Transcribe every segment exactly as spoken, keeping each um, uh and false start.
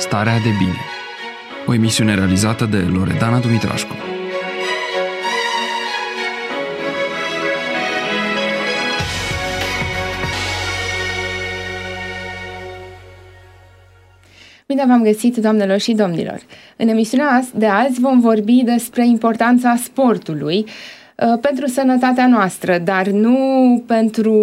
Starea de bine. O emisiune realizată de Loredana Dumitrașcu. Bine v-am găsit, doamnelor și domnilor! În emisiunea de azi vom vorbi despre importanța sportului pentru sănătatea noastră, dar nu pentru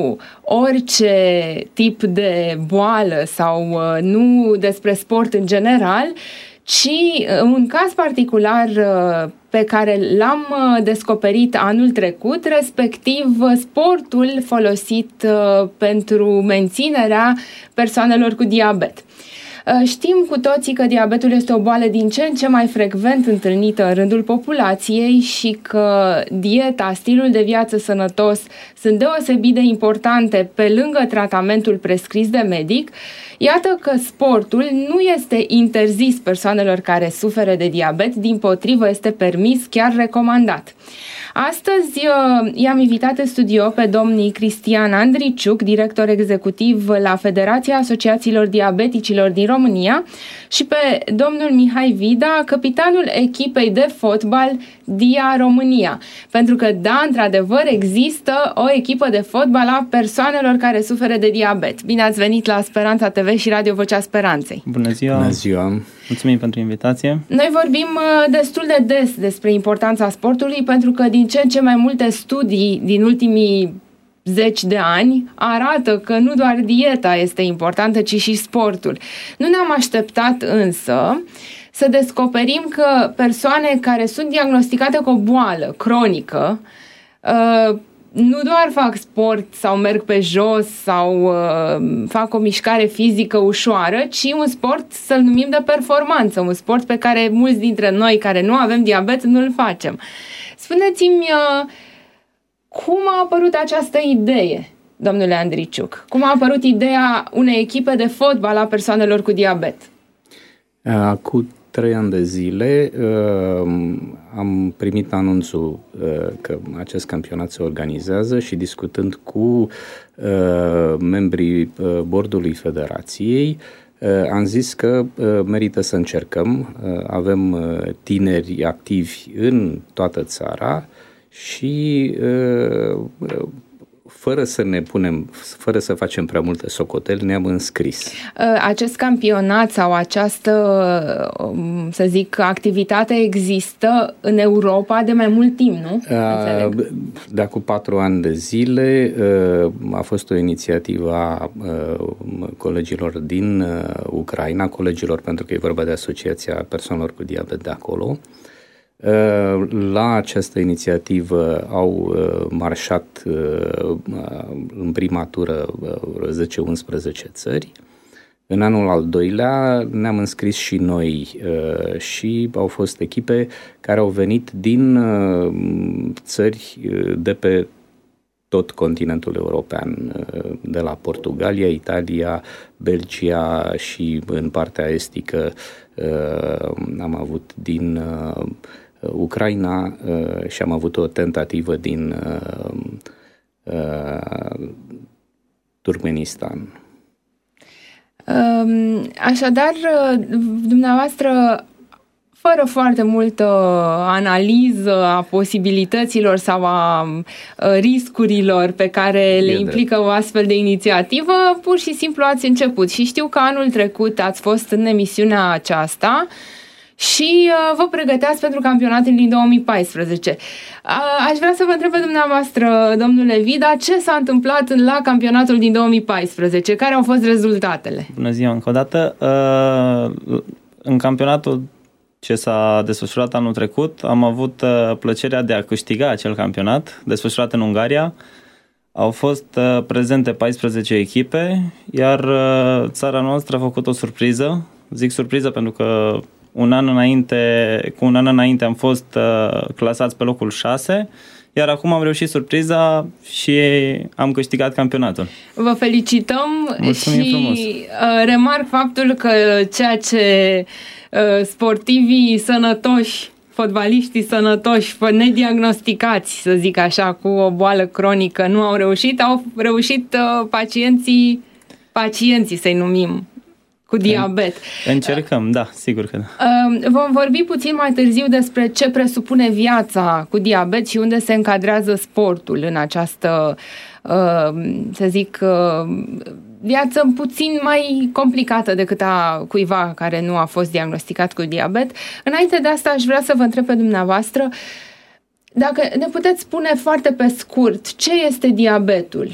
orice tip de boală sau nu despre sport în general, ci un caz particular pe care l-am descoperit anul trecut, respectiv sportul folosit pentru menținerea persoanelor cu diabet. Știm cu toții că diabetul este o boală din ce în ce mai frecvent întâlnită în rândul populației și că dieta, stilul de viață sănătos sunt deosebit de importante pe lângă tratamentul prescris de medic. Iată că sportul nu este interzis persoanelor care suferă de diabet, dimpotrivă este permis, chiar recomandat. Astăzi i-am invitat în studio pe domnii Cristian Andriciuc, director executiv la Federația Asociațiilor Diabeticilor din România, și pe domnul Mihai Vida, capitanul echipei de fotbal Dia România. Pentru că, da, într-adevăr, există o echipă de fotbal a persoanelor care suferă de diabet. Bine ați venit la Speranța T V și Radio Vocea Speranței. Bună ziua! Bună ziua! Mulțumim pentru invitație. Noi vorbim destul de des despre importanța sportului, pentru că din ce în ce mai multe studii din ultimii zeci de ani arată că nu doar dieta este importantă, ci și sportul. Nu ne-am așteptat însă să descoperim că persoane care sunt diagnosticate cu o boală cronică uh, nu doar fac sport sau merg pe jos sau uh, fac o mișcare fizică ușoară, ci un sport, să-l numim de performanță, un sport pe care mulți dintre noi care nu avem diabet nu-l facem. Spuneți-mi, uh, cum a apărut această idee, domnule Andriciuc? Cum a apărut ideea unei echipe de fotbal a persoanelor cu diabet? Uh, cu trei ani de zile uh, am primit anunțul uh, că acest campionat se organizează și discutând cu uh, membrii uh, bordului federației, uh, am zis că uh, merită să încercăm. Uh, avem uh, tineri activi în toată țara și uh, fără să ne punem, fără să facem prea multe socoteli, ne-am înscris. Acest campionat sau această, să zic, activitate există în Europa de mai mult timp, nu? Înțeleg. De acum patru ani de zile a fost o inițiativă a colegilor din Ucraina, colegilor pentru că e vorba de Asociația Persoanelor cu Diabet de acolo. La această inițiativă au marșat în prima tură zece unsprezece țări. În anul al doilea ne-am înscris și noi și au fost echipe care au venit din țări de pe tot continentul european, de la Portugalia, Italia, Belgia și în partea estică am avut din Ucraina uh, și am avut o tentativă din uh, uh, Turkmenistan. Așadar, dumneavoastră, fără foarte multă analiză a posibilităților sau a riscurilor pe care le implică o astfel de inițiativă, pur și simplu ați început. Și știu că anul trecut ați fost în emisiunea aceasta și uh, vă pregăteați pentru campionatul din două mii paisprezece. Uh, aș vrea să vă întreb pe dumneavoastră, domnule Vida, ce s-a întâmplat la campionatul din două mii paisprezece? Care au fost rezultatele? Bună ziua încă o dată! Uh, în campionatul ce s-a desfășurat anul trecut, am avut uh, plăcerea de a câștiga acel campionat, desfășurat în Ungaria. Au fost uh, prezente paisprezece echipe, iar uh, țara noastră a făcut o surpriză. Zic surpriză pentru că Un an înainte, cu un an înainte am fost uh, clasați pe locul șase, iar acum am reușit surpriza și am câștigat campionatul. Vă felicităm. Mulțumim și frumos. Uh, remarc faptul că ceea ce uh, sportivii sănătoși, fotbaliștii sănătoși, nediagnosticați, să zic așa, cu o boală cronică, nu au reușit, au reușit uh, pacienții, pacienții să-i numim. cu diabet. Încercăm, da, sigur că da. Vom vorbi puțin mai târziu despre ce presupune viața cu diabet și unde se încadrează sportul în această, să zic, viață puțin mai complicată decât a cuiva care nu a fost diagnosticat cu diabet. Înainte de asta aș vrea să vă întreb pe dumneavoastră dacă ne puteți spune foarte pe scurt ce este diabetul,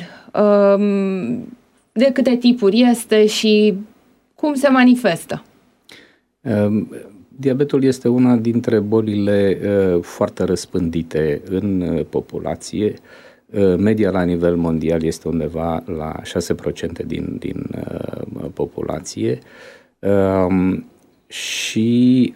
de câte tipuri este și cum se manifestă? Diabetul este una dintre bolile foarte răspândite în populație. Media la nivel mondial este undeva la șase la sută din, din populație și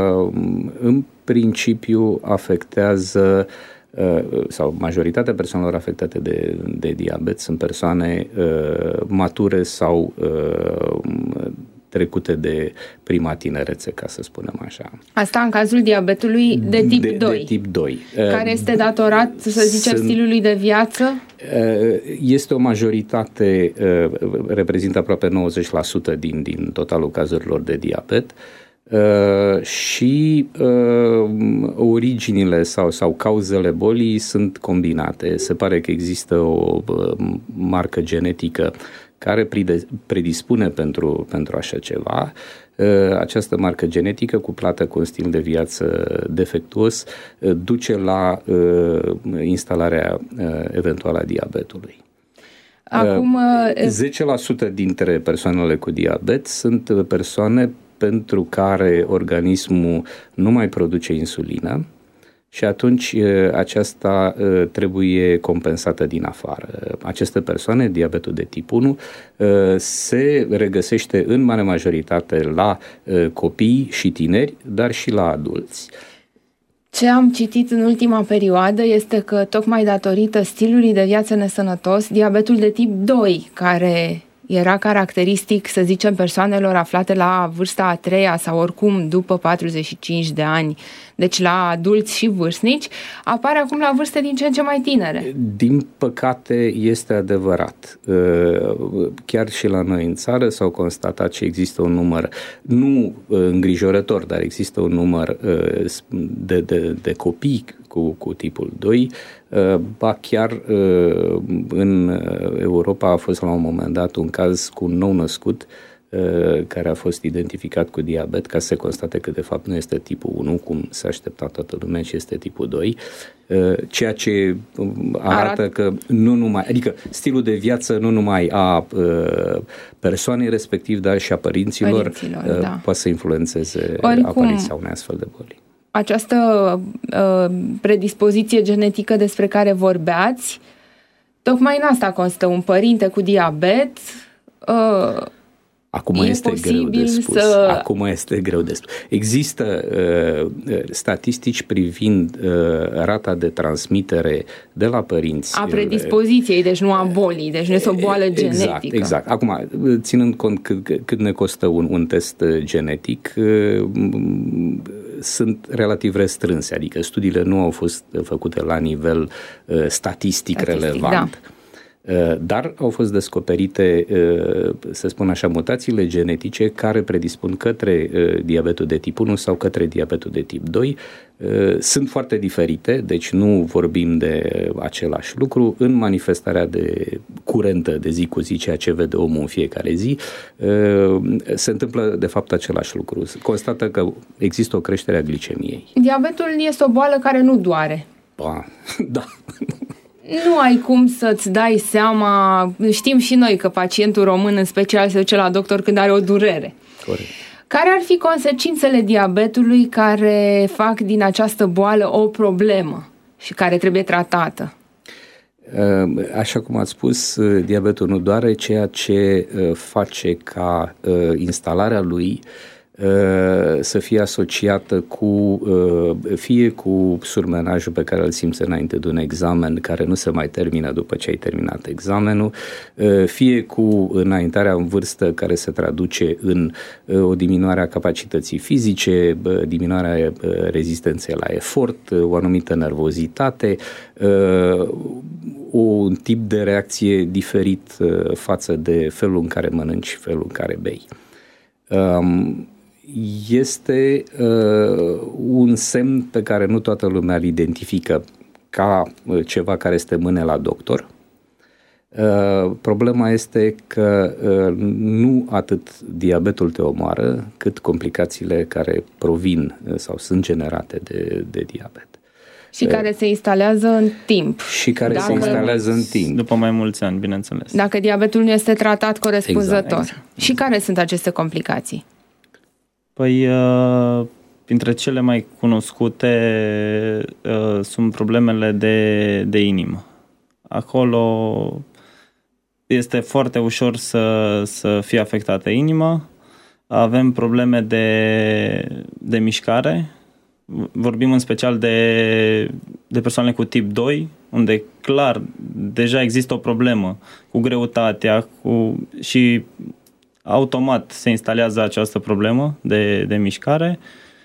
în principiu afectează sau majoritatea persoanelor afectate de, de diabet sunt persoane uh, mature sau uh, trecute de prima tinerețe, ca să spunem așa. Asta în cazul diabetului de tip de, doi. De tip doi. Care este datorat, să zicem, sunt, stilului de viață? Este o majoritate, reprezintă aproape nouăzeci la sută din, din totalul cazurilor de diabet. Uh, și uh, originile sau, sau cauzele bolii sunt combinate. Se pare că există o uh, marcă genetică care predispune pentru, pentru așa ceva. Uh, această marcă genetică, cuplată cu un stil de viață defectuos, uh, duce la uh, instalarea uh, eventuală a diabetului. Acum, uh, zece la sută dintre persoanele cu diabet sunt persoane pentru care organismul nu mai produce insulină și atunci aceasta trebuie compensată din afară. Aceste persoane, diabetul de tip unu, se regăsește în mare majoritate la copii și tineri, dar și la adulți. Ce am citit în ultima perioadă este că tocmai datorită stilului de viață nesănătos, diabetul de tip doi, care era caracteristic, să zicem, persoanelor aflate la vârsta a treia sau oricum după patruzeci și cinci de ani, deci la adulți și vârstnici, apare acum la vârste din ce în ce mai tinere. Din păcate este adevărat. Chiar și la noi în țară s-au constatat că există un număr, nu îngrijorător, dar există un număr de, de, de copii cu, cu tipul doi. Ba chiar în Europa a fost la un moment dat un caz cu un nou născut care a fost identificat cu diabet, ca să se constate că de fapt nu este tipul unu, cum s-a așteptat toată lumea, ci este tipul doi, ceea ce arată, arată că nu numai, adică stilul de viață nu numai a persoanei respectiv, dar și a părinților, părinților da. Poate să influențeze Oricum, apariția unei astfel de boli. Această uh, predispoziție genetică despre care vorbeați, tocmai în asta constă. Un părinte cu diabet uh, Acum este greu de spus. Să... Acum este greu de spus. Există uh, statistici privind uh, rata de transmitere de la părinți. A predispoziției, deci nu a bolii, deci nu este o boală exact, genetică. Exact. Acum, ținând cont cât, cât ne costă un, un test genetic, uh, sunt relativ restrânse, adică studiile nu au fost făcute la nivel uh, statistic, statistic relevant. Da. Dar au fost descoperite, să spun așa, mutațiile genetice care predispun către diabetul de tip unu sau către diabetul de tip doi. Sunt foarte diferite, deci nu vorbim de același lucru. În manifestarea de curentă de zi cu zi, ceea ce vede omul în fiecare zi, se întâmplă de fapt același lucru. Constată că există o creștere a glicemiei. Diabetul este o boală care nu doare. Ba, da. Nu ai cum să-ți dai seama, știm și noi că pacientul român în special se duce la doctor când are o durere. Corect. Care ar fi consecințele diabetului care fac din această boală o problemă și care trebuie tratată? Așa cum ați spus, diabetul nu doare, ceea ce face ca instalarea lui să fie asociată cu fie cu surmenajul pe care îl simți înainte de un examen care nu se mai termină după ce ai terminat examenul, fie cu înaintarea în vârstă care se traduce în o diminuare a capacității fizice, diminuarea rezistenței la efort, o anumită nervozitate, un tip de reacție diferit față de felul în care mănânci și felul în care bei. Este un semn pe care nu toată lumea îl identifică ca ceva care este mâne la doctor. Problema este că nu atât diabetul te omoară, cât complicațiile care provin sau sunt generate de, de diabet. Și care se instalează în timp. Și care dacă, se instalează în timp. După mai mulți ani, bineînțeles. Dacă diabetul nu este tratat corespunzător. Exact, exact. Și care sunt aceste complicații? Păi, uh, printre cele mai cunoscute uh, sunt problemele de, de inimă. Acolo este foarte ușor să, să fie afectată inima. Avem probleme de, de mișcare. Vorbim în special de, de persoane cu tip doi, unde clar deja există o problemă cu greutatea cu, și automat se instalează această problemă de, de mișcare.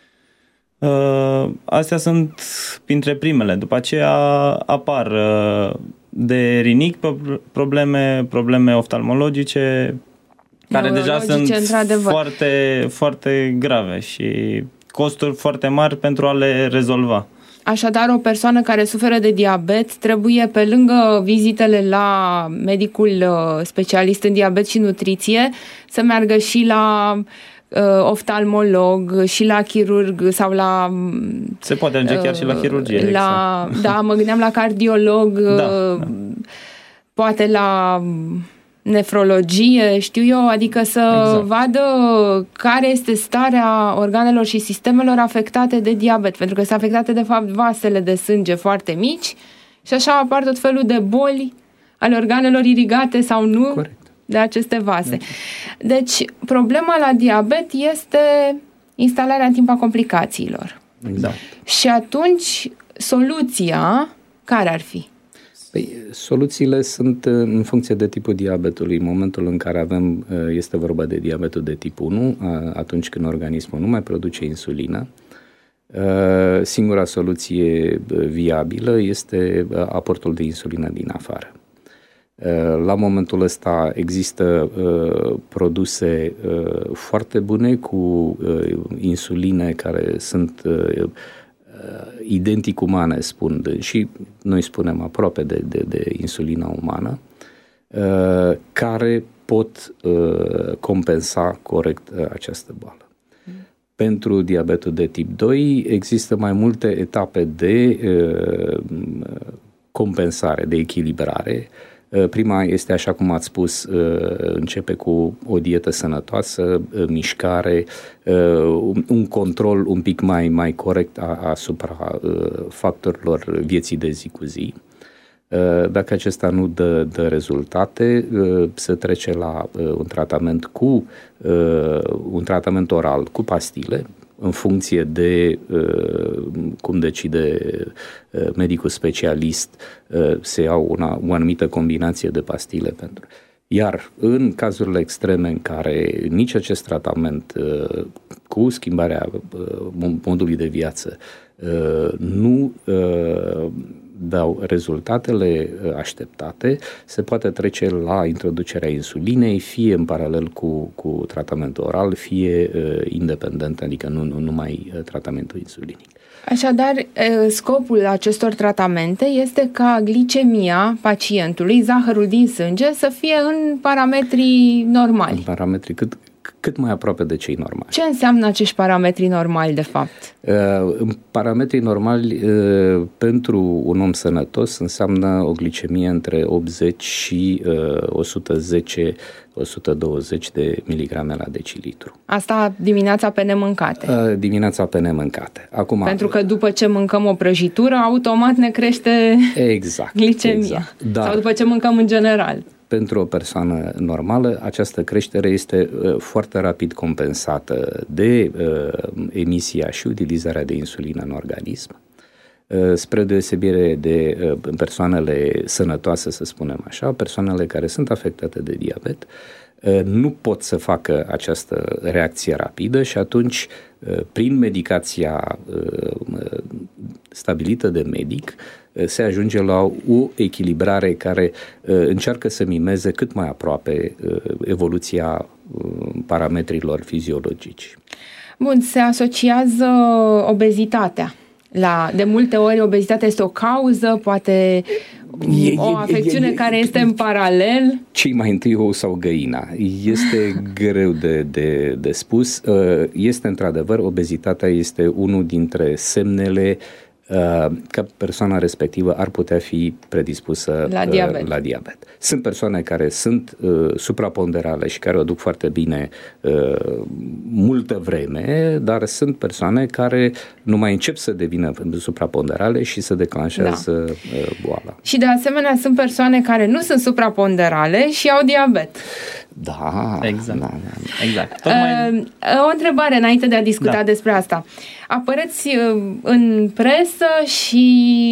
Uh, astea sunt printre primele. După aceea apar uh, de rinic probleme, probleme oftalmologice, care deja sunt foarte, foarte grave și costuri foarte mari pentru a le rezolva. Așadar, o persoană care suferă de diabet trebuie, pe lângă vizitele la medicul specialist în diabet și nutriție, să meargă și la uh, oftalmolog, și la chirurg sau la... Se poate ajunge uh, chiar și la chirurgie. La, exact. Da, mă gândeam la cardiolog, da, da. Poate la nefrologie, știu eu, adică să exact. vadă care este starea organelor și sistemelor afectate de diabet, pentru că sunt afectate de fapt vasele de sânge foarte mici și așa apar tot felul de boli ale organelor irigate sau nu. Corect. De aceste vase. Deci, problema la diabet este instalarea în timp a complicațiilor. Exact. Și atunci, soluția care ar fi? Păi, soluțiile sunt în funcție de tipul diabetului. În momentul în care avem, este vorba de diabetul de tip unu, atunci când organismul nu mai produce insulină, singura soluție viabilă este aportul de insulină din afară. La momentul ăsta există uh, produse uh, foarte bune cu uh, insuline care sunt uh, identic umane, spun, și noi spunem aproape de, de, de insulina umană, uh, care pot uh, compensa corect uh, această boală. Mm. Pentru diabetul de tip doi există mai multe etape de uh, compensare, de echilibrare. Prima este, așa cum ați spus, începe cu o dietă sănătoasă, mișcare, un control un pic mai, mai corect asupra factorilor vieții de zi cu zi. Dacă acesta nu dă, dă rezultate, se trece la un tratament cu un tratament oral cu pastile, în funcție de uh, cum decide uh, medicul specialist, uh, se iau una, o anumită combinație de pastile pentru. Iar în cazurile extreme în care nici acest tratament uh, cu schimbarea uh, modului de viață uh, nu uh, dau rezultatele așteptate, se poate trece la introducerea insulinei, fie în paralel cu, cu tratamentul oral, fie uh, independent, adică nu, nu numai uh, tratamentul insulinic. Așadar, scopul acestor tratamente este ca glicemia pacientului, zahărul din sânge, să fie în parametrii normali. În parametrii cât cât mai aproape de cei normali. Ce înseamnă acești parametri normali, de fapt? Uh, parametrii normali uh, pentru un om sănătos înseamnă o glicemie între optzeci și uh, o sută zece - o sută douăzeci de miligrame la decilitru. Asta dimineața pe nemâncate. Uh, dimineața pe nemâncate. Acum, pentru că după ce mâncăm o prăjitură, automat ne crește exact, glicemia. Exact. Dar, sau după ce mâncăm în general. Pentru o persoană normală, această creștere este uh, foarte rapid compensată de uh, emisia și utilizarea de insulină în organism. Uh, spre deosebire de uh, persoanele sănătoase, să spunem așa, persoanele care sunt afectate de diabet, nu pot să facă această reacție rapidă și atunci, prin medicația stabilită de medic, se ajunge la o echilibrare care încearcă să mimeze cât mai aproape evoluția parametrilor fiziologici. Bun, se asociază obezitatea. La, de multe ori obezitatea este o cauză, poate e, o afecțiune e, e, care este în paralel. Cei mai întâi ou sau găina. Este greu de, de, de spus. Este într-adevăr, obezitatea este unul dintre semnele că persoana respectivă ar putea fi predispusă la diabet. la diabet. Sunt persoane care sunt uh, supraponderale și care o duc foarte bine uh, multă vreme, dar sunt persoane care nu mai încep să devină supraponderale și să declanșează da. uh, boala. Și de asemenea sunt persoane care nu sunt supraponderale și au diabet. Da, exact. Da, da. exact. Tocmai... Uh, o întrebare înainte de a discuta da. despre asta. Apăreți uh, în presă și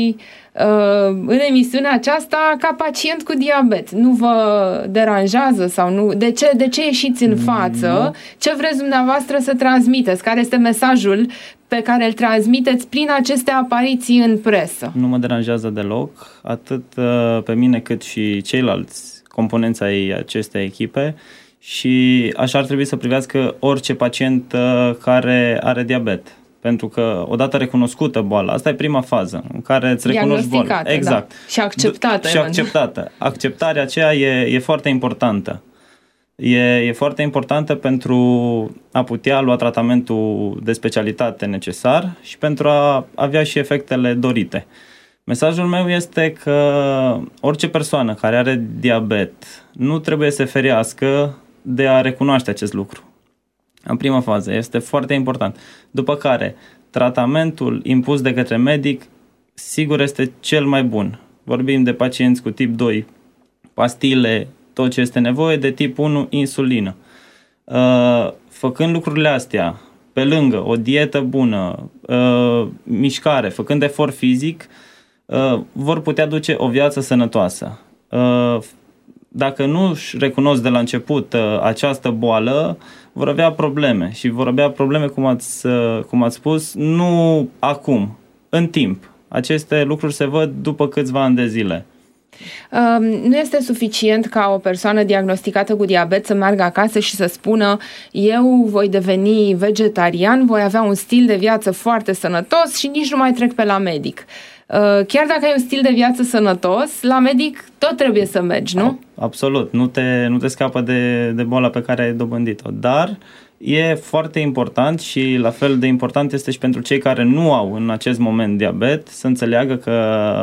uh, în emisiunea aceasta ca pacient cu diabet. Nu vă deranjează sau nu? De ce, de ce ieșiți în față? Nu. Ce vreți dumneavoastră să transmiteți? Care este mesajul pe care îl transmiteți prin aceste apariții în presă? Nu mă deranjează deloc, atât uh, pe mine cât și ceilalți componența ei acestei echipe și așa ar trebui să privească orice pacient uh, care are diabet. Pentru că odată recunoscută boala, asta e prima fază în care îți recunoști boala. Exact. Da. Și acceptată. Și acceptată. Acceptarea aceea e, e foarte importantă. E, e foarte importantă pentru a putea lua tratamentul de specialitate necesar și pentru a avea și efectele dorite. Mesajul meu este că orice persoană care are diabet nu trebuie să se ferească de a recunoaște acest lucru. În prima fază este foarte important. După care, tratamentul impus de către medic sigur este cel mai bun. Vorbim de pacienți cu tip doi, pastile, tot ce este nevoie, de tip unu, insulină. Făcând lucrurile astea, pe lângă o dietă bună, mișcare, făcând efort fizic, vor putea duce o viață sănătoasă. Dacă nu își recunosc de la început această boală, vor avea probleme și vor avea probleme, cum ați, cum ați spus, nu acum, în timp. Aceste lucruri se văd după câțiva ani de zile. Um, nu este suficient ca o persoană diagnosticată cu diabet să meargă acasă și să spună: eu voi deveni vegetarian, voi avea un stil de viață foarte sănătos și nici nu mai trec pe la medic. Chiar dacă ai un stil de viață sănătos, la medic tot trebuie să mergi, nu? Absolut, nu te, nu te scapă de, de boala pe care ai dobândit-o, dar e foarte important și la fel de important este și pentru cei care nu au în acest moment diabet să înțeleagă că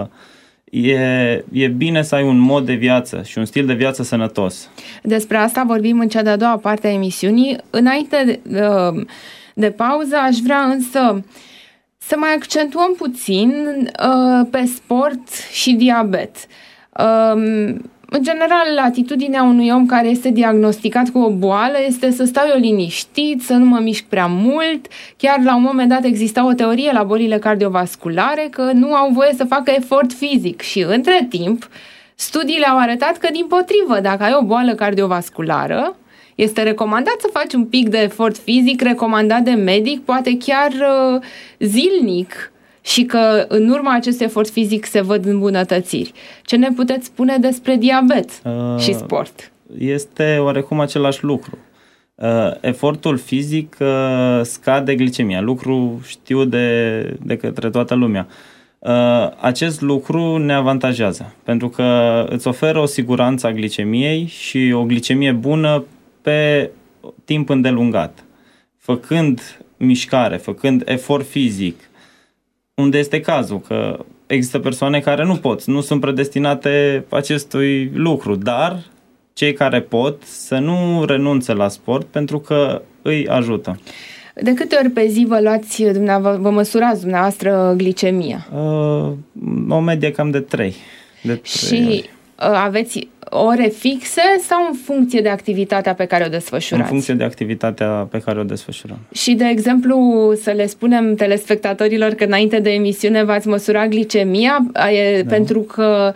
e, e bine să ai un mod de viață și un stil de viață sănătos. Despre asta vorbim în cea de-a doua parte a emisiunii. Înainte de, de pauză aș vrea însă să mai accentuăm puțin uh, pe sport și diabet. Uh, în general, atitudinea unui om care este diagnosticat cu o boală este să stau eu liniștit, să nu mă mișc prea mult. Chiar la un moment dat exista o teorie la bolile cardiovasculare că nu au voie să facă efort fizic și între timp studiile au arătat că dimpotrivă, dacă ai o boală cardiovasculară, este recomandat să faci un pic de efort fizic, recomandat de medic, poate chiar uh, zilnic, și că în urma acestui efort fizic se văd îmbunătățiri. Ce ne puteți spune despre diabet uh, și sport? Este oarecum același lucru. Uh, efortul fizic uh, scade glicemia, lucru știu de, de către toată lumea. Uh, acest lucru ne avantajează, pentru că îți oferă o siguranță a glicemiei și o glicemie bună pe timp îndelungat. Făcând mișcare, făcând efort fizic, unde este cazul că există persoane care nu pot, nu sunt predestinate acestui lucru, dar cei care pot să nu renunțe la sport pentru că îi ajută. De câte ori pe zi vă luați, vă măsurați dumneavoastră glicemia? Uh, o medie cam de trei. De trei și ori. Aveți ore fixe sau în funcție de activitatea pe care o desfășurați? În funcție de activitatea pe care o desfășurăm. Și, de exemplu, să le spunem telespectatorilor că înainte de emisiune v-ați măsurat glicemia, e, da. pentru că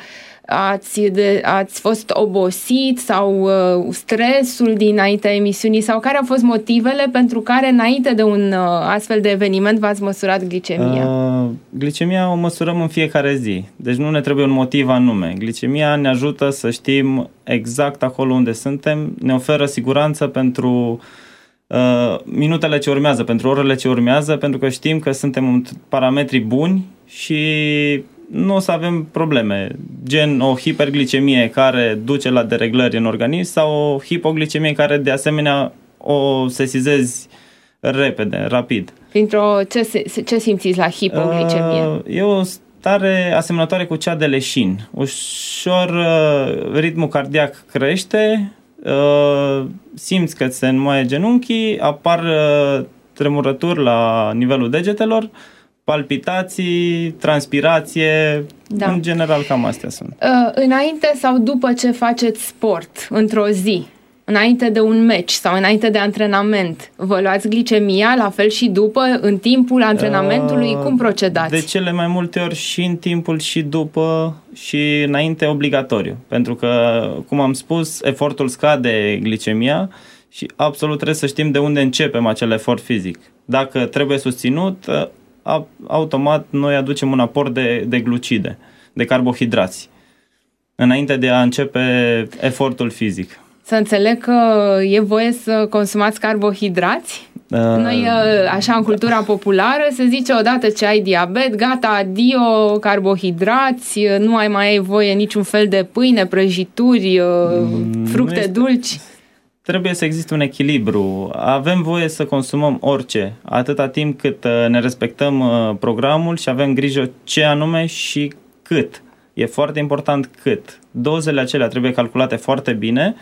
Ați, de, ați fost obosit sau uh, stresul dinaintea emisiunii sau care au fost motivele pentru care înainte de un uh, astfel de eveniment v-ați măsurat glicemia? Uh, glicemia o măsurăm în fiecare zi, deci nu ne trebuie un motiv anume. Glicemia ne ajută să știm exact acolo unde suntem, ne oferă siguranță pentru uh, minutele ce urmează, pentru orele ce urmează, pentru că știm că suntem în parametri buni și nu o să avem probleme, gen o hiperglicemie care duce la dereglări în organism sau o hipoglicemie care de asemenea o sesizezi repede, rapid. Printr-o, ce, ce simțiți la hipoglicemie? Uh, e o stare asemănătoare cu cea de leșin. Ușor uh, ritmul cardiac crește, uh, simți că ți se înmoaie genunchii, apar uh, tremurături la nivelul degetelor, palpitații, transpirație, da. În general cam astea sunt. Uh, înainte sau după ce faceți sport într-o zi, înainte de un meci sau înainte de antrenament, vă luați glicemia, la fel și după, în timpul antrenamentului, uh, cum procedați? De cele mai multe ori și în timpul și după și înainte obligatoriu, pentru că, cum am spus, efortul scade glicemia și absolut trebuie să știm de unde începem acel efort fizic. Dacă trebuie susținut, automat noi aducem un aport de, de glucide, de carbohidrați, înainte de a începe efortul fizic. Să înțeleg că e voie să consumați carbohidrați? Uh, Noi, așa, în cultura populară, se zice odată ce ai diabet, gata, adio, carbohidrați, nu ai mai ai voie niciun fel de pâine, prăjituri, fructe este... dulci. Trebuie să existe un echilibru. Avem voie să consumăm orice, atâta timp cât ne respectăm programul și avem grijă ce anume și cât. E foarte important cât. Dozele acelea trebuie calculate foarte bine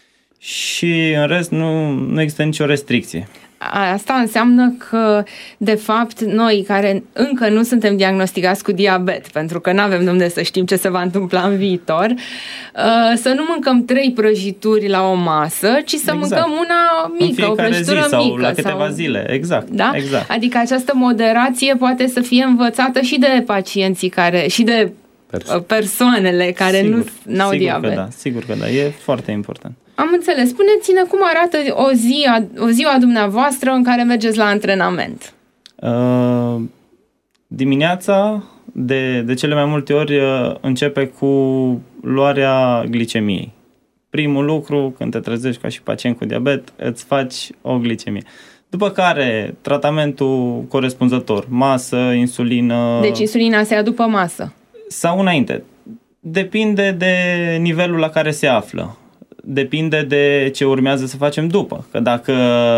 și în rest nu, nu există nicio restricție. Asta înseamnă că, de fapt, noi care încă nu suntem diagnosticați cu diabet, pentru că nu avem de unde să știm ce se va întâmpla în viitor, să nu mâncăm trei prăjituri la o masă, ci să exact. mâncăm una mică, o prăjitură zi, sau mică. la câteva sau... zile, exact, da? exact. Adică această moderație poate să fie învățată și de pacienții care, și de Perso- persoanele care sigur, nu au sigur diabet. Că da, sigur că da, e foarte important. Am înțeles. Spuneți-ne cum arată o zi a, o ziua dumneavoastră în care mergeți la antrenament. Uh, dimineața, de, de cele mai multe ori, uh, începe cu luarea glicemiei. Primul lucru, când te trezești ca și pacient cu diabet, îți faci o glicemie. După care, tratamentul corespunzător, masă, insulină... Deci insulina se ia după masă. Sau înainte. Depinde de nivelul la care se află. Depinde de ce urmează să facem după. Că dacă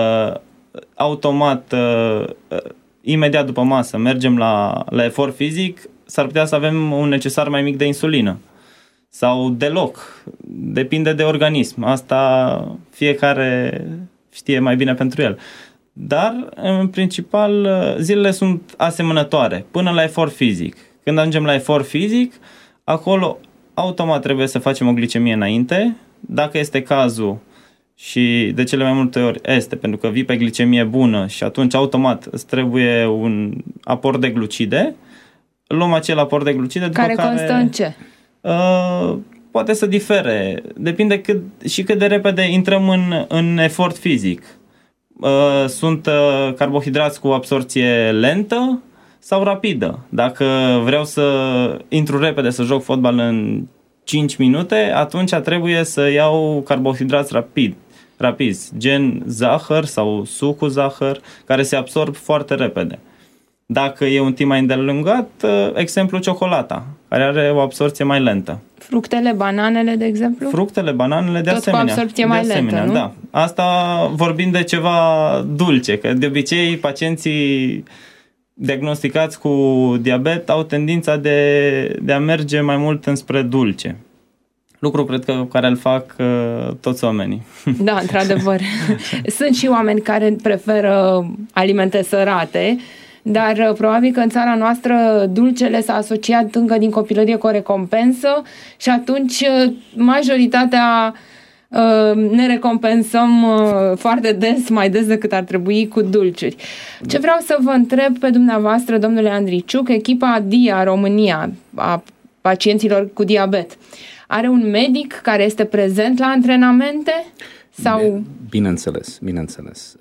automat, imediat după masă, mergem la, la efort fizic, s-ar putea să avem un necesar mai mic de insulină. Sau deloc. Depinde de organism. Asta fiecare știe mai bine pentru el. Dar, în principal, zilele sunt asemănătoare, până la efort fizic. Când ajungem la efort fizic, acolo automat trebuie să facem o glicemie înainte, dacă este cazul și de cele mai multe ori este, pentru că vii pe glicemie bună și atunci automat îți trebuie un aport de glucide, luăm acel aport de glucide după care... Care constă în ce? Uh, poate să difere, depinde cât, și cât de repede intrăm în, în efort fizic. Uh, sunt uh, carbohidrați cu absorție lentă sau rapidă. Dacă vreau să intru repede să joc fotbal în cinci minute, atunci trebuie să iau carbohidrați rapid, rapizi, gen zahăr sau suc cu zahăr, care se absorb foarte repede. Dacă e un timp mai îndelungat, exemplu ciocolata, care are o absorție mai lentă. Fructele, bananele, de exemplu? Fructele, bananele, de tot asemenea. Tot cu absorție mai de asemenea, lentă, nu? Da. Asta vorbim de ceva dulce, că de obicei pacienții diagnosticați cu diabet au tendința de, de a merge mai mult înspre dulce. Lucru, cred că, care îl fac uh, toți oamenii. Da, într-adevăr. Sunt și oameni care preferă alimente sărate, dar uh, probabil că în țara noastră dulcele s-a asociat încă din copilărie cu o recompensă și atunci uh, majoritatea uh, ne recompensăm uh, foarte des, mai des decât ar trebui, cu dulciuri. Ce vreau să vă întreb pe dumneavoastră, domnule Andriciuc, echipa D I A România a pacienților cu diabet. Are un medic care este prezent la antrenamente? Sau... Bineînțeles, bineînțeles.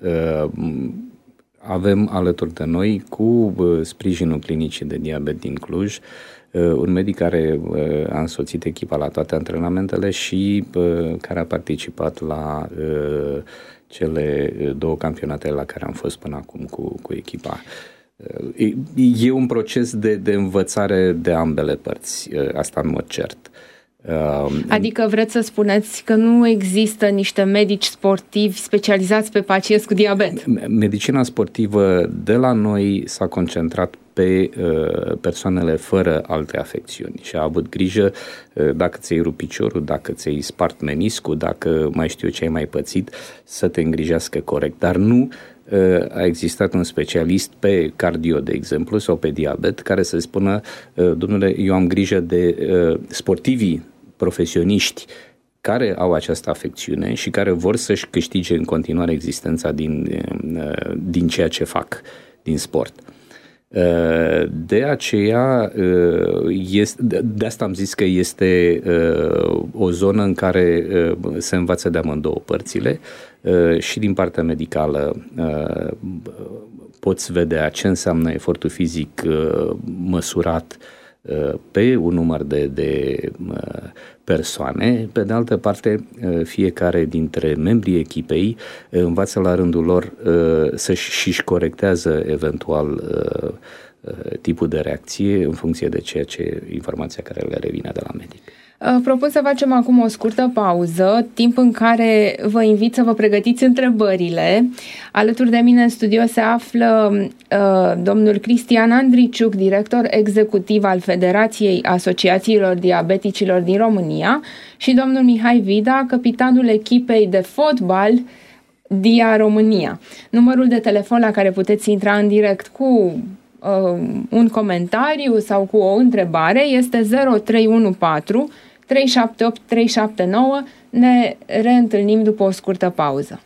Avem alături de noi, cu sprijinul Clinicii de Diabet din Cluj, un medic care a însoțit echipa la toate antrenamentele și care a participat la cele două campionate la care am fost până acum cu, cu echipa. E un proces de, de învățare de ambele părți, asta în mod cert. Adică vreți să spuneți că nu există niște medici sportivi specializați pe pacienți cu diabet? Medicina sportivă de la noi s-a concentrat pe persoanele fără alte afecțiuni și a avut grijă dacă ți-ai rupt piciorul, dacă ți-ai spart meniscul, dacă mai știu ce ai mai pățit, să te îngrijească corect, dar nu a existat un specialist pe cardio, de exemplu, sau pe diabet, care să spună, domnule, eu am grijă de sportivii profesioniști care au această afecțiune și care vor să-și câștige în continuare existența din, din ceea ce fac, din sport. De aceea, este, de asta am zis că este o zonă în care se învață de amândouă părțile, și din partea medicală poți vedea ce înseamnă efortul fizic măsurat pe un număr de, de persoane. Pe de altă parte, fiecare dintre membrii echipei învață la rândul lor să-și și-și corectează eventual tipul de reacție în funcție de ceea ce informația care le revine de la medic. Propun să facem acum o scurtă pauză, timp în care vă invit să vă pregătiți întrebările. Alături de mine în studio se află uh, domnul Cristian Andriciuc, director executiv al Federației Asociațiilor Diabeticilor din România, și domnul Mihai Vida, capitanul echipei de fotbal Dia România. Numărul de telefon la care puteți intra în direct cu uh, un comentariu sau cu o întrebare este zero trei unu patru trei șapte opt trei șapte nouă. Ne reîntâlnim după o scurtă pauză.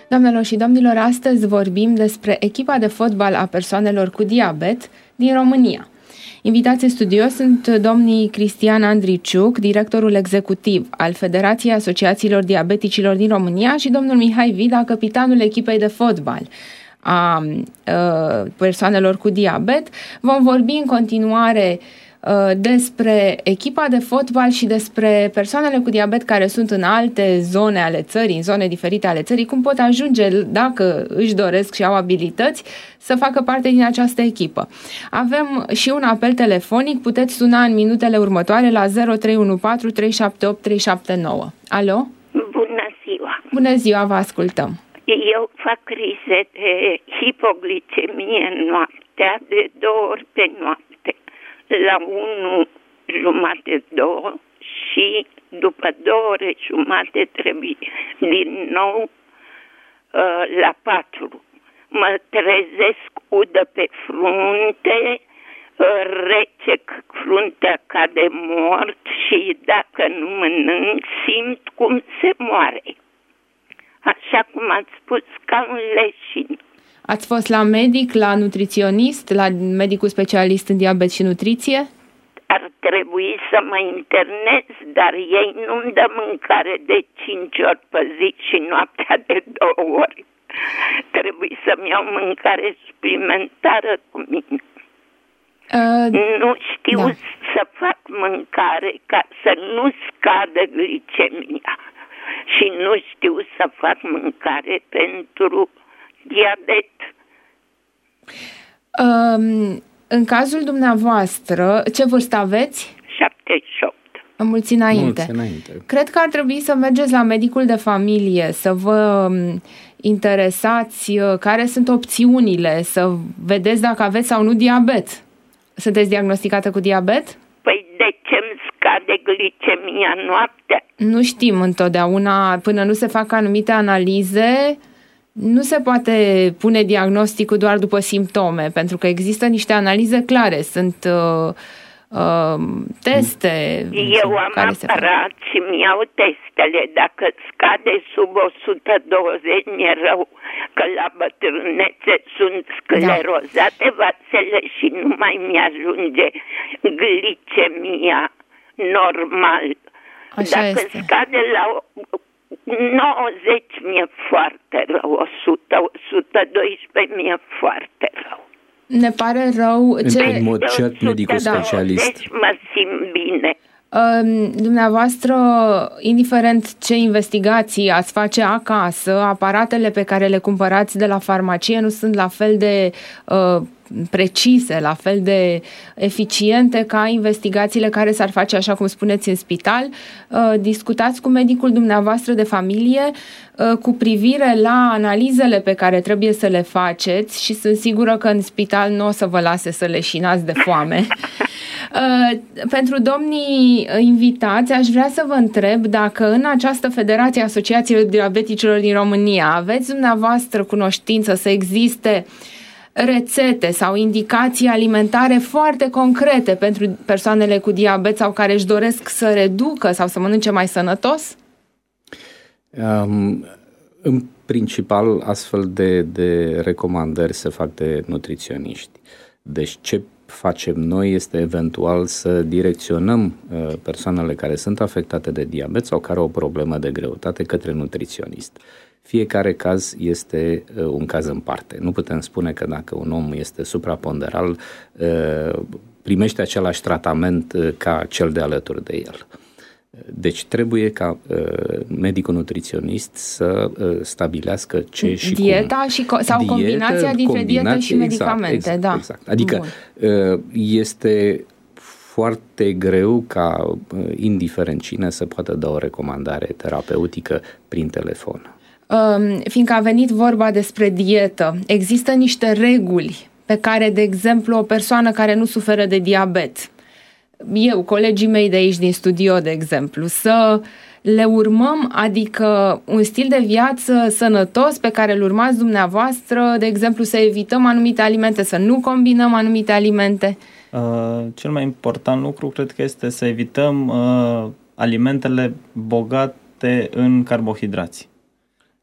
Doamnelor și domnilor, astăzi vorbim despre echipa de fotbal a persoanelor cu diabet din România. Invitați în studio sunt domnii Cristian Andriciuc, directorul executiv al Federației Asociațiilor Diabeticilor din România, și domnul Mihai Vida, capitanul echipei de fotbal a, a persoanelor cu diabet. Vom vorbi în continuare despre echipa de fotbal și despre persoanele cu diabet care sunt în alte zone ale țării, în zone diferite ale țării, cum pot ajunge, dacă își doresc și au abilități, să facă parte din această echipă. Avem și un apel telefonic, puteți suna în minutele următoare la zero trei unu patru trei șapte opt trei șapte nouă. Alo? Bună ziua! Bună ziua, vă ascultăm! Eu fac crize de hipoglicemie noaptea, de două ori pe noapte. La unu jumate, două, și după două ore jumate trebuie din nou uh, la patru. Mă trezesc udă pe frunte, uh, rece, fruntea ca de mort, și dacă nu mănânc simt cum se moare. Așa cum ați spus, ca un leșin. Ați fost la medic, la nutriționist, la medicul specialist în diabet și nutriție? Ar trebui să mă internez, dar ei nu-mi dă mâncare de cinci ori pe zi și noaptea de două ori. Trebuie să-mi iau mâncare suplimentară cu mine. Uh, nu știu da. să fac mâncare ca să nu scadă glicemia. Și nu știu să fac mâncare pentru diabet. Um, în cazul dumneavoastră, ce vârstă aveți? șaptezeci și opt. Mulți înainte. Mulți înainte. Cred că ar trebui să mergeți la medicul de familie, să vă interesați care sunt opțiunile, să vedeți dacă aveți sau nu diabet. Sunteți diagnosticată cu diabet? Păi de ce îmi scade glicemia noaptea? Nu știm întotdeauna, până nu se fac anumite analize. Nu se poate pune diagnosticul doar după simptome, pentru că există niște analize clare, sunt uh, uh, teste. Eu am aparat și mi-au testele. Dacă scade sub o sută douăzeci, mi-e rău, că la bătrânețe sunt sclerozate da. vasele și nu mai mi-ajunge glicemia normal. Așa Dacă este. scade la nouăzeci, mi-e foarte rău, o sută, o sută doisprezece mi-e foarte rău. Ne pare rău. Ce... În mod cert, medicul specialist. Mă simt bine. Uh, dumneavoastră, indiferent ce investigații ați face acasă, aparatele pe care le cumpărați de la farmacie nu sunt la fel de uh, precise, la fel de eficiente ca investigațiile care s-ar face, așa cum spuneți, în spital. Uh, discutați cu medicul dumneavoastră de familie uh, cu privire la analizele pe care trebuie să le faceți și sunt sigură că în spital nu o să vă lase să leșinați de foame. Uh, pentru domnii invitați, aș vrea să vă întreb dacă în această Federație Asociațiilor Diabeticilor din România aveți dumneavoastră cunoștință să existe rețete sau indicații alimentare foarte concrete pentru persoanele cu diabet sau care își doresc să reducă sau să mănânce mai sănătos? Um, în principal, astfel de, de recomandări se fac de nutriționiști. Deci ce facem noi este eventual să direcționăm uh, persoanele care sunt afectate de diabet sau care au o problemă de greutate către nutriționist. Fiecare caz este uh, un caz în parte. Nu putem spune că dacă un om este supraponderal, uh, primește același tratament uh, ca cel de alături de el. Deci trebuie ca uh, medicul nutriționist să uh, stabilească ce și dieta cum. Și co- sau dietă, combinația dintre dietă și medicamente. Exact, exact, da. exact. Adică uh, este foarte greu ca, uh, indiferent cine, să poată da o recomandare terapeutică prin telefon. Um, fiindcă a venit vorba despre dietă, există niște reguli pe care, de exemplu, o persoană care nu suferă de diabet, eu, colegii mei de aici din studio, de exemplu, să le urmăm, adică un stil de viață sănătos pe care îl urmați dumneavoastră, de exemplu, să evităm anumite alimente, să nu combinăm anumite alimente? Uh, cel mai important lucru cred că este să evităm uh, alimentele bogate în carbohidrați.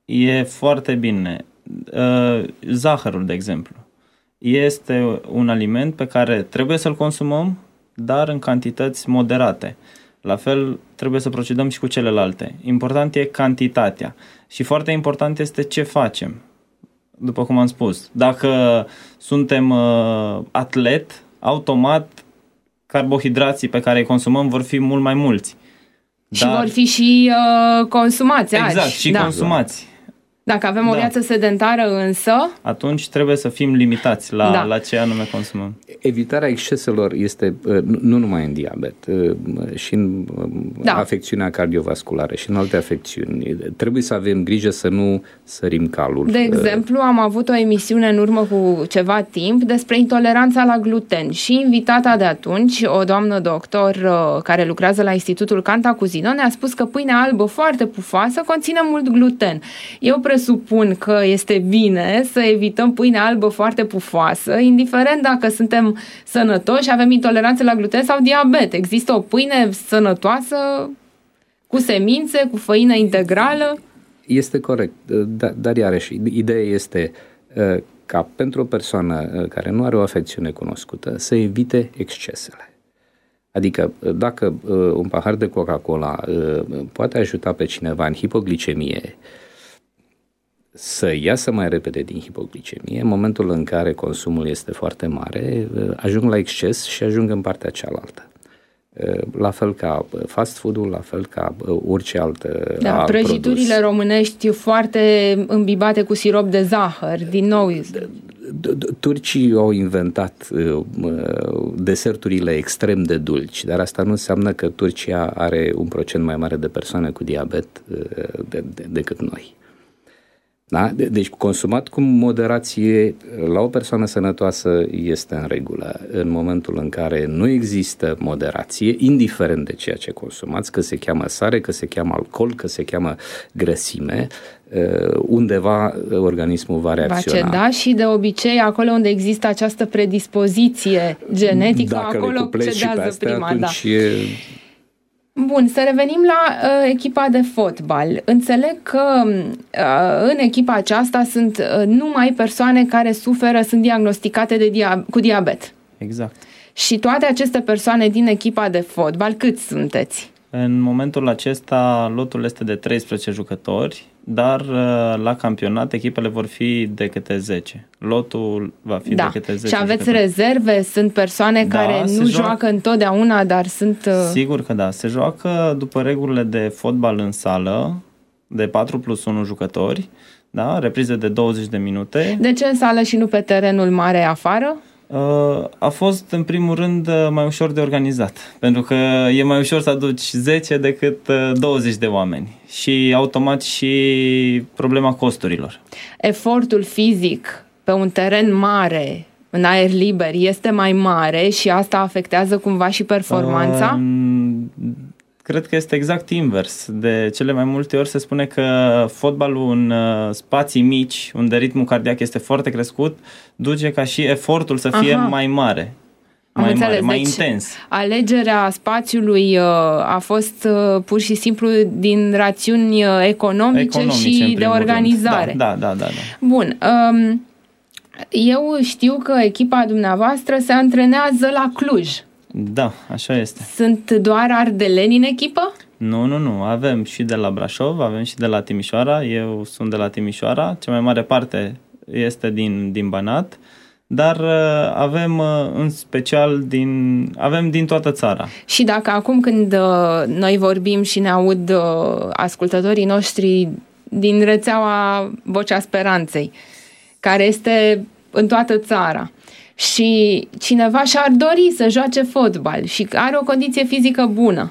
E foarte bine. Uh, zahărul, de exemplu, este un aliment pe care trebuie să-l consumăm, dar în cantități moderate. La fel trebuie să procedăm și cu celelalte. Important e cantitatea și foarte important este ce facem. După cum am spus, dacă suntem uh, atlet, automat carbohidrații pe care îi consumăm vor fi mult mai mulți. Și dar... vor fi și uh, consumați. Exact, azi. și da. consumați. Dacă avem o da. viață sedentară însă... Atunci trebuie să fim limitați la, da. la ce anume consumăm. Evitarea exceselor este nu numai în diabet, și în da. afecțiunea cardiovasculară și în alte afecțiuni. Trebuie să avem grijă să nu sărim calul. De exemplu, am avut o emisiune în urmă cu ceva timp despre intoleranța la gluten și invitata de atunci, o doamnă doctor care lucrează la Institutul Cantacuzino, ne-a spus că pâinea albă foarte pufoasă conține mult gluten. Eu presupun că este bine să evităm pâinea albă foarte pufoasă, indiferent dacă suntem sănătoși, avem intoleranță la gluten sau diabet. Există o pâine sănătoasă cu semințe, cu făină integrală? Este corect, dar, dar iarăși, ideea este ca pentru o persoană care nu are o afecțiune cunoscută să evite excesele. Adică dacă un pahar de Coca-Cola poate ajuta pe cineva în hipoglicemie, să iasă mai repede din hipoglicemie, în momentul în care consumul este foarte mare, ajung la exces și ajung în partea cealaltă. La fel ca fast food-ul, la fel ca orice altă Da, prăjiturile produs. Românești foarte îmbibate cu sirop de zahăr, din nou. Turcii au inventat deserturile extrem de dulci, dar asta nu înseamnă că Turcia are un procent mai mare de persoane cu diabet de, de, decât noi. Da? Deci consumat cu moderație la o persoană sănătoasă este în regulă. În momentul în care nu există moderație, indiferent de ceea ce consumați, că se cheamă sare, că se cheamă alcool, că se cheamă grăsime, undeva organismul va reacționa. Va ceda și de obicei acolo unde există această predispoziție genetică, dacă acolo cedează astea, prima. Atunci da. e... Bun, să revenim la uh, echipa de fotbal. Înțeleg că uh, în echipa aceasta sunt uh, numai persoane care suferă, sunt diagnosticate de dia- cu diabet. Exact. Și toate aceste persoane din echipa de fotbal, câți sunteți? În momentul acesta lotul este de treisprezece jucători, dar la campionat echipele vor fi de câte zece. Lotul va fi da. de câte zece. Și aveți jucători. rezerve? Sunt persoane da, care nu joacă, joacă întotdeauna, dar sunt... Sigur că da. Se joacă după regulile de fotbal în sală, de patru plus unu jucători, da? Reprize de douăzeci de minute. De ce în sală și nu pe terenul mare afară? A fost în primul rând mai ușor de organizat, pentru că e mai ușor să aduci zece decât douăzeci de oameni și automat și problema costurilor. Efortul fizic pe un teren mare, în aer liber, este mai mare și asta afectează cumva și performanța? Um, Cred că este exact invers. De cele mai multe ori se spune că fotbalul în spații mici, unde ritmul cardiac este foarte crescut, duce ca și efortul să fie Aha. mai mare, mai Am mare, mai deci, intens. Alegerea spațiului a fost pur și simplu din rațiuni economice, economice și de organizare. Da, da, da, da, da. Bun. Um, eu știu că echipa dumneavoastră se antrenează la Cluj. Da, așa este. Sunt doar ardeleni în echipă? Nu, nu, nu. Avem și de la Brașov, avem și de la Timișoara. Eu sunt de la Timișoara. Cea mai mare parte este din, din Banat. Dar avem în special din, avem din toată țara. Și dacă acum când noi vorbim și ne aud ascultătorii noștri din rețeaua Vocea Speranței, care este în toată țara, și cineva și-ar dori să joace fotbal și are o condiție fizică bună,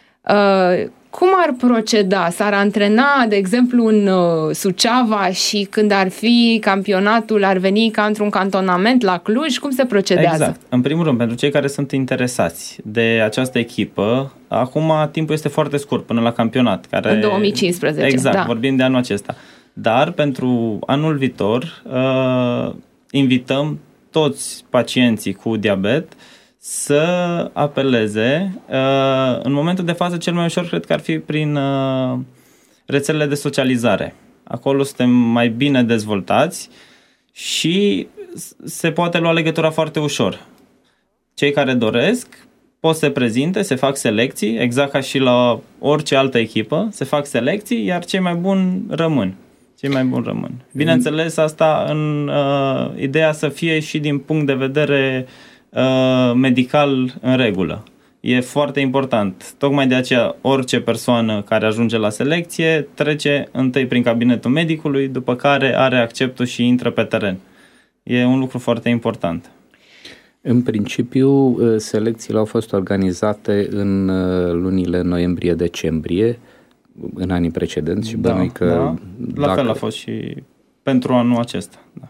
uh, cum ar proceda? S-ar antrena, de exemplu, în uh, Suceava și când ar fi campionatul, ar veni ca într-un cantonament la Cluj? Cum se procedează? Exact. În primul rând, pentru cei care sunt interesați de această echipă, acum timpul este foarte scurt până la campionat. Care... În două mii cincisprezece. Exact, da. vorbim de anul acesta. Dar pentru anul viitor uh, invităm toți pacienții cu diabet să apeleze. În momentul de față, cel mai ușor cred că ar fi prin rețelele de socializare. acolo suntem mai bine dezvoltați și se poate lua legătura foarte ușor. Cei care doresc pot să se prezinte, se fac selecții, exact ca și la orice altă echipă, se fac selecții, iar cei mai buni rămân. Cei mai buni rămân. Bineînțeles, asta în uh, ideea să fie și din punct de vedere uh, medical în regulă. E foarte important. Tocmai de aceea orice persoană care ajunge la selecție trece întâi prin cabinetul medicului, după care are acceptul și intră pe teren. E un lucru foarte important. În principiu, selecțiile au fost organizate în lunile noiembrie-decembrie, în anii precedenți și bănui că... Da. La dacă... fel a fost și pentru anul acesta. Da.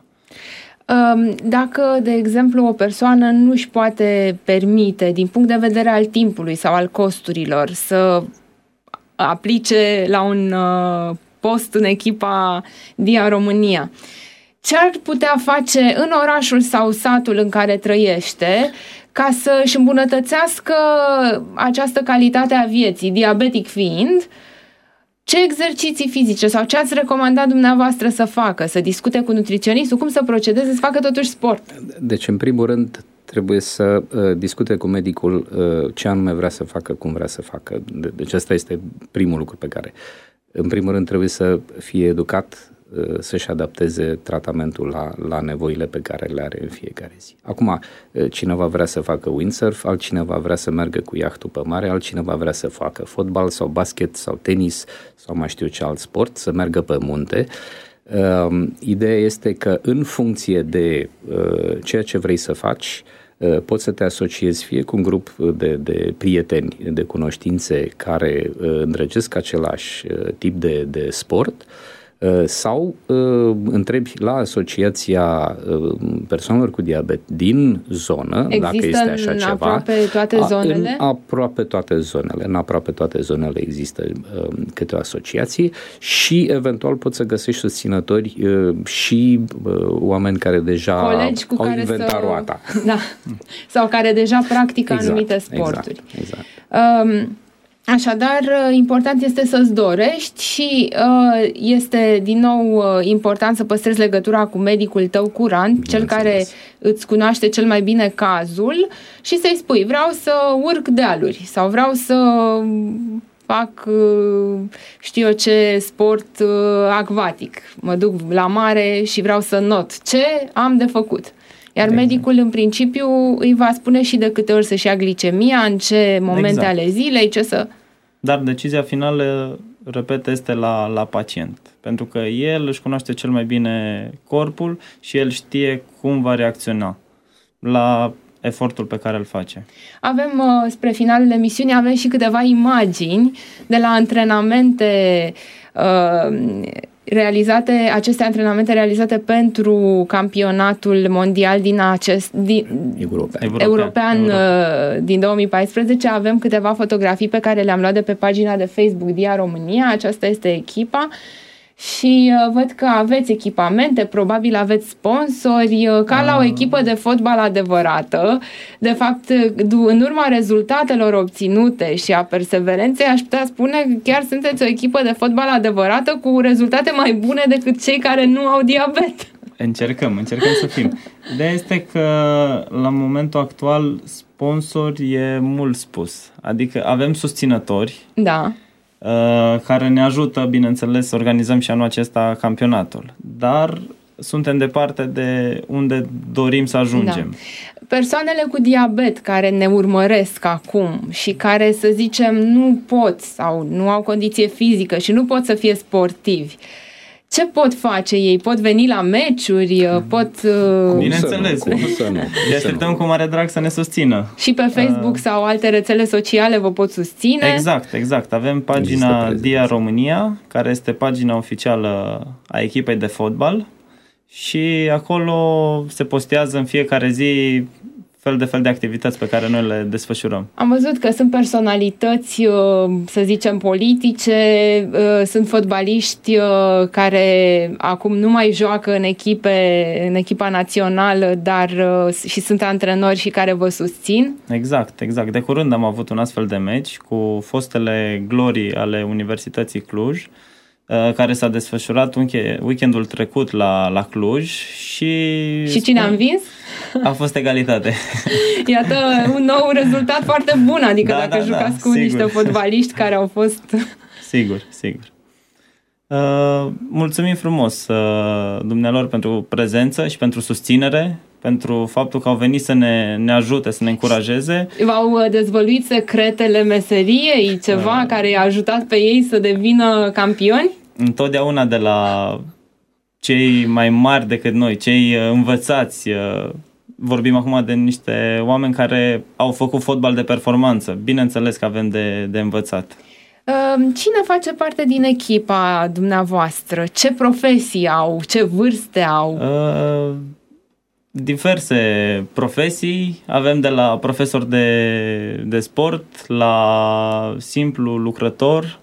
Dacă, de exemplu, o persoană nu își poate permite, din punct de vedere al timpului sau al costurilor, să aplice la un post în echipa Dia România, ce ar putea face în orașul sau satul în care trăiește ca să își îmbunătățească această calitate a vieții, diabetic fiind? Ce exerciții fizice sau ce ați recomandat dumneavoastră să facă? Să discute cu nutriționistul? Cum să procedeze? Să facă totuși sport? Deci, în primul rând, trebuie să uh, discute cu medicul uh, ce anume vrea să facă, cum vrea să facă. Deci asta este primul lucru pe care... În primul rând, trebuie să fie educat, uh, să-și adapteze tratamentul la, la nevoile pe care le are în fiecare zi. Acum, uh, cineva vrea să facă windsurf, altcineva vrea să meargă cu iahtul pe mare, altcineva vrea să facă fotbal sau basket sau tenis sau mai știu ce alt sport, să meargă pe munte. Uh, ideea este că în funcție de uh, ceea ce vrei să faci, uh, poți să te asociezi fie cu un grup de, de prieteni, de cunoștințe care uh, îndrăgesc același uh, tip de, de sport, sau uh, întrebi la Asociația uh, Persoanelor cu Diabet din zonă, există dacă este așa în ceva. aproape toate zonele? În aproape toate zonele. În aproape toate zonele există uh, câte o asociație și eventual poți să găsești susținători uh, și uh, oameni care deja colegi cu au care inventat să... roata. Da. Sau care deja practică exact, anumite sporturi. Exact, exact. Um, Așadar, important este să-ți dorești și uh, este din nou uh, important să păstrezi legătura cu medicul tău curant, cel care îți cunoaște cel mai bine cazul și să-i spui, vreau să urc dealuri sau vreau să fac, uh, știu eu ce, sport uh, acvatic, mă duc la mare și vreau să not ce am de făcut. Iar exact. Medicul, în principiu, îi va spune și de câte ori să-și ia glicemia, în ce momente exact. ale zilei, ce să... Dar decizia finală, repet, este la, la pacient. Pentru că el își cunoaște cel mai bine corpul și el știe cum va reacționa la efortul pe care îl face. Avem, spre finalul emisiunii, avem și câteva imagini de la antrenamente uh, realizate, aceste antrenamente realizate pentru campionatul mondial din acest din, european, european, european, european din două mii paisprezece. Avem câteva fotografii pe care le-am luat de pe pagina de Facebook Dia România. Aceasta este echipa și uh, văd că aveți echipamente, probabil aveți sponsori, uh, ca la o echipă de fotbal adevărată. De fapt, în urma rezultatelor obținute și a perseverenței, aș putea spune că chiar sunteți o echipă de fotbal adevărată cu rezultate mai bune decât cei care nu au diabet. Încercăm, încercăm să fim. Ideea este că la momentul actual sponsori e mult spus. Adică avem susținători. Da. Care ne ajută, bineînțeles, să organizăm și anul acesta campionatul. Dar suntem departe de unde dorim să ajungem. Da. Persoanele cu diabet care ne urmăresc acum și care, să zicem, nu pot sau nu au condiție fizică și nu pot să fie sportivi, ce pot face ei? Pot veni la meciuri? Pot... Bineînțeles. Le așteptăm cu mare drag să ne susțină. Și pe Facebook uh, sau alte rețele sociale vă pot susține? Exact, exact. Avem pagina Dia România, care este pagina oficială a echipei de fotbal și acolo se postează în fiecare zi fel de fel de activități pe care noi le desfășurăm. Am văzut că sunt personalități, să zicem, politice, sunt fotbaliști care acum nu mai joacă în echipe, în echipa națională, dar și sunt antrenori și care vă susțin. Exact, exact. De curând am avut un astfel de meci cu fostele glorii ale Universității Cluj care s-a desfășurat weekendul trecut la, la Cluj și... Și cine a învins? A fost egalitate. Iată, un nou rezultat foarte bun, adică da, dacă da, jucați da, cu sigur. niște fotbaliști care au fost... Sigur, sigur. Uh, mulțumim frumos uh, dumnealor pentru prezență și pentru susținere, pentru faptul că au venit să ne, ne ajute, să ne încurajeze. V-au dezvăluit secretele meseriei, ceva uh, care i-a ajutat pe ei să devină campioni? Întotdeauna de la cei mai mari decât noi, cei învățați. Vorbim acum de niște oameni care au făcut fotbal de performanță. Bineînțeles că avem de, de învățat. Cine face parte din echipa dumneavoastră? Ce profesii au? Ce vârste au? Uh, diverse profesii. Avem de la profesor de, de sport la simplu lucrător.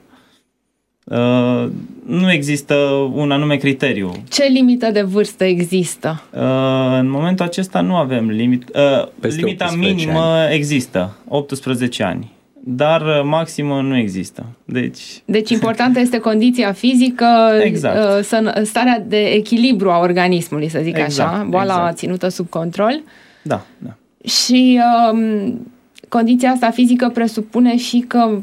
Uh, nu există un anume criteriu. Ce limită de vârstă există? Uh, în momentul acesta nu avem limit. Uh, limita minimă ani. Există, optsprezece ani. Dar maximă nu există. Deci, deci importantă este condiția fizică, exact. Starea de echilibru a organismului, să zic exact, așa, boala exact. ținută sub control. Da, da. Și um, condiția asta fizică presupune și că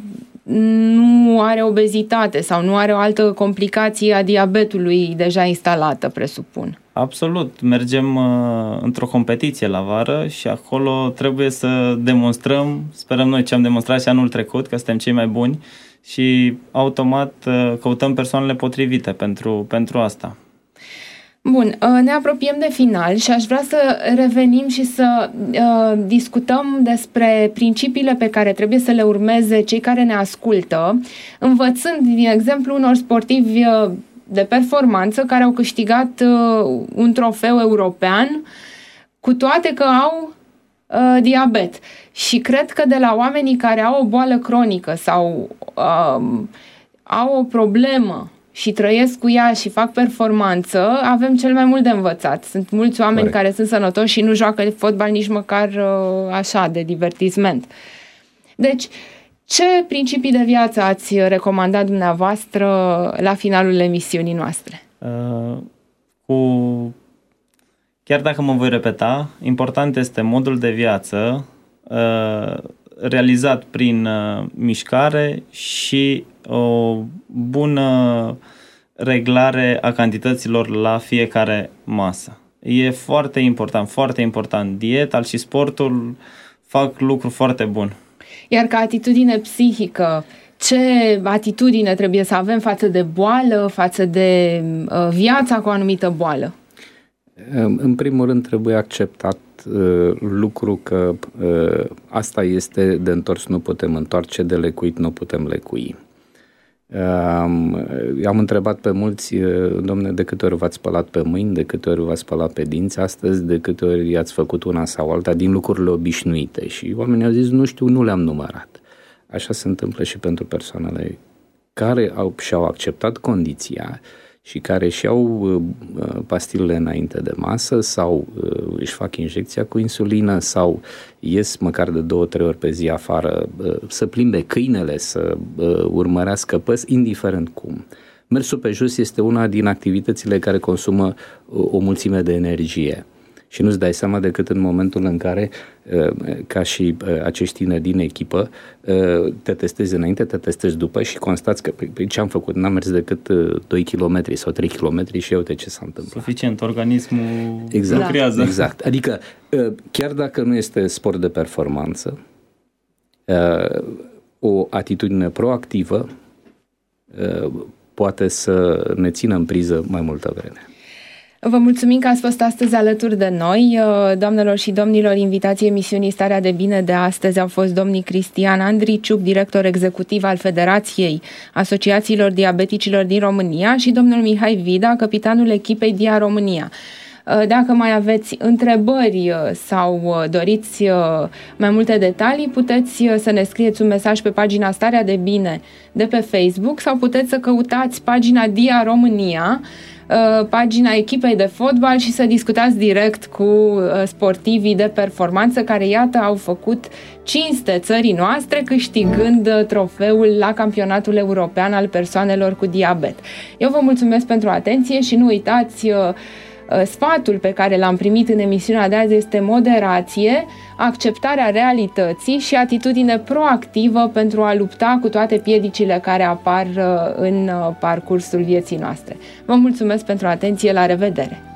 nu are obezitate sau nu are o altă complicație a diabetului deja instalată, presupun. Absolut. Mergem uh, într-o competiție la vară și acolo trebuie să demonstrăm, sperăm noi ce am demonstrat și anul trecut, că suntem cei mai buni și automat uh, căutăm persoanele potrivite pentru, pentru asta. Bun, ne apropiem de final și aș vrea să revenim și să uh, discutăm despre principiile pe care trebuie să le urmeze cei care ne ascultă, învățând din exemplu unor sportivi de performanță care au câștigat uh, un trofeu european, cu toate că au uh, diabet. Și cred că de la oamenii care au o boală cronică sau uh, au o problemă și trăiesc cu ea și fac performanță, avem cel mai mult de învățat. Sunt mulți oameni Corect. care sunt sănătoși și nu joacă fotbal nici măcar uh, așa, de divertisment. Deci, ce principii de viață ați recomandat dumneavoastră la finalul emisiunii noastre? Uh, cu... Chiar dacă mă voi repeta, important este modul de viață uh, realizat prin uh, mișcare și o bună reglare a cantităților la fiecare masă. E foarte important, foarte important. Dieta și sportul fac lucru foarte bun. Iar ca atitudine psihică, ce atitudine trebuie să avem față de boală, față de uh, viața cu o anumită boală? În primul rând trebuie acceptat uh, lucru că uh, asta este de întors, nu putem întoarce, de lecuit nu putem lecui. Uh, am întrebat pe mulți, uh, domne, de câte ori v-ați spălat pe mâini, de câte ori v-ați spălat pe dinți astăzi, de câte ori ați făcut una sau alta din lucrurile obișnuite și oamenii au zis, nu știu, nu le-am numărat. Așa se întâmplă și pentru persoanele care au, și-au acceptat condiția și care și-au uh, pastilele înainte de masă sau uh, își fac injecția cu insulină sau ies măcar de două, trei ori pe zi afară uh, să plimbe câinele, să uh, urmărească păs, indiferent cum. Mersul pe jos este una din activitățile care consumă uh, o mulțime de energie. Și nu-ți dai seama decât în momentul în care, ca și acești tineri din echipă, te testezi înainte, te testezi după și constați că pe ce am făcut, n-am mers decât doi kilometri sau trei kilometri și uite ce s-a întâmplat. Suficient, organismul exact, lucrează. Exact, adică chiar dacă nu este sport de performanță, o atitudine proactivă poate să ne țină în priză mai multă vreme. Vă mulțumim că ați fost astăzi alături de noi. Doamnelor și domnilor, invitații emisiunii Starea de Bine de astăzi au fost domnii Cristian Andriciuc, director executiv al Federației Asociațiilor Diabeticilor din România, și domnul Mihai Vida, capitanul echipei Dia România. Dacă mai aveți întrebări sau doriți mai multe detalii, puteți să ne scrieți un mesaj pe pagina Starea de Bine de pe Facebook sau puteți să căutați pagina Dia România pagina echipei de fotbal și să discutați direct cu sportivii de performanță care, iată, au făcut cinste țării noastre câștigând trofeul la campionatul european al persoanelor cu diabet. Eu vă mulțumesc pentru atenție și nu uitați, sfatul pe care l-am primit în emisiunea de azi este moderație, acceptarea realității și atitudine proactivă pentru a lupta cu toate piedicile care apar în parcursul vieții noastre. Vă mulțumesc pentru atenție, la revedere!